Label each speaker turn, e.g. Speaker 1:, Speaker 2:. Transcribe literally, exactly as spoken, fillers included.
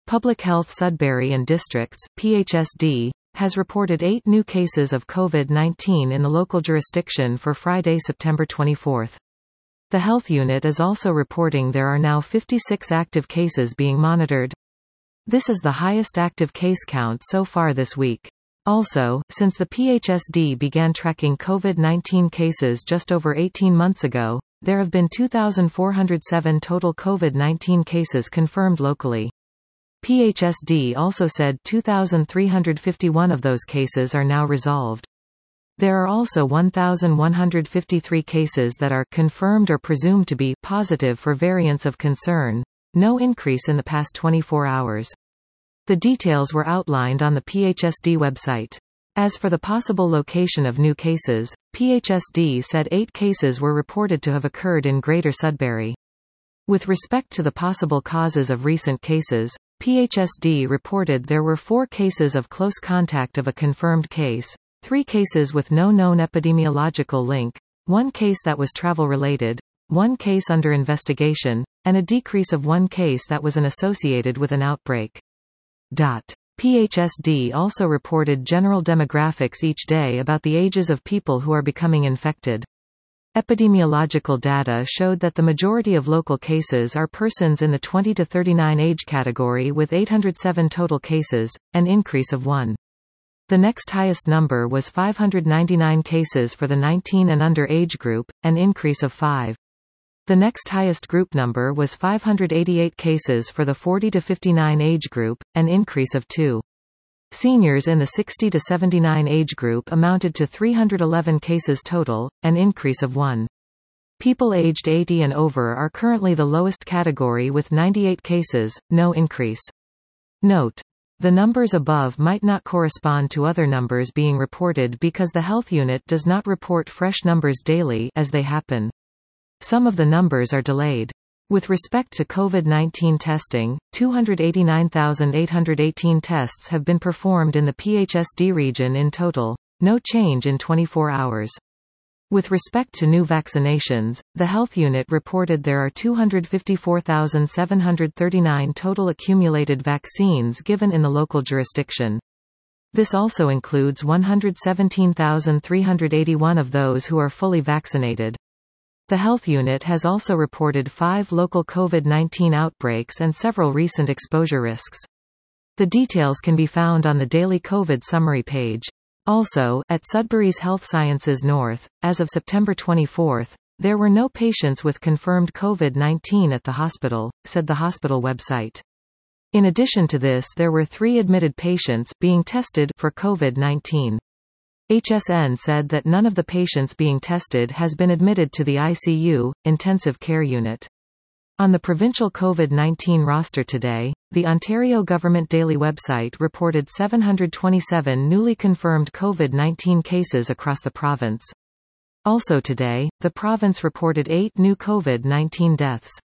Speaker 1: Public Health Sudbury and Districts, P H S D, has reported eight new cases of COVID nineteen in the local jurisdiction for Friday, September twenty-fourth. The health unit is also reporting there are now fifty-six active cases being monitored. This is the highest active case count so far this week. Also, since the P H S D began tracking COVID nineteen cases just over eighteen months ago, there have been two thousand four hundred seven total COVID nineteen cases confirmed locally. P H S D also said two thousand three hundred fifty-one of those cases are now resolved. There are also one thousand one hundred fifty-three cases that are confirmed or presumed to be positive for variants of concern, no increase in the past twenty-four hours. The details were outlined on the P H S D website. As for the possible location of new cases, P H S D said eight cases were reported to have occurred in Greater Sudbury. With respect to the possible causes of recent cases, P H S D reported there were four cases of close contact of a confirmed case, three cases with no known epidemiological link, one case that was travel-related, one case under investigation, and a decrease of one case that was an associated with an outbreak. P H S D also reported general demographics each day about the ages of people who are becoming infected. Epidemiological data showed that the majority of local cases are persons in the twenty to thirty-nine age category with eight hundred seven total cases, an increase of one. The next highest number was five hundred ninety-nine cases for the nineteen and under age group, an increase of five. The next highest group number was five hundred eighty-eight cases for the forty to fifty-nine age group, an increase of two. Seniors in the sixty to seventy-nine age group amounted to three hundred eleven cases total, an increase of one. People aged eighty and over are currently the lowest category with ninety-eight cases, no increase. Note: the numbers above might not correspond to other numbers being reported because the health unit does not report fresh numbers daily as they happen. Some of the numbers are delayed. With respect to COVID nineteen testing, two hundred eighty-nine thousand eight hundred eighteen tests have been performed in the P H S D region in total, no change in twenty-four hours. With respect to new vaccinations, the health unit reported there are two hundred fifty-four thousand seven hundred thirty-nine total accumulated vaccines given in the local jurisdiction. This also includes one hundred seventeen thousand three hundred eighty-one of those who are fully vaccinated. The health unit has also reported five local COVID nineteen outbreaks and several recent exposure risks. The details can be found on the daily COVID summary page. Also, at Sudbury's Health Sciences North, as of September twenty-fourth, there were no patients with confirmed COVID nineteen at the hospital, said the hospital website. In addition to this, there were three admitted patients being tested for COVID nineteen. H S N said that none of the patients being tested has been admitted to the I C U, intensive care unit. On the provincial COVID nineteen roster today, the Ontario Government Daily website reported seven hundred twenty-seven newly confirmed COVID nineteen cases across the province. Also today, the province reported eight new COVID nineteen deaths.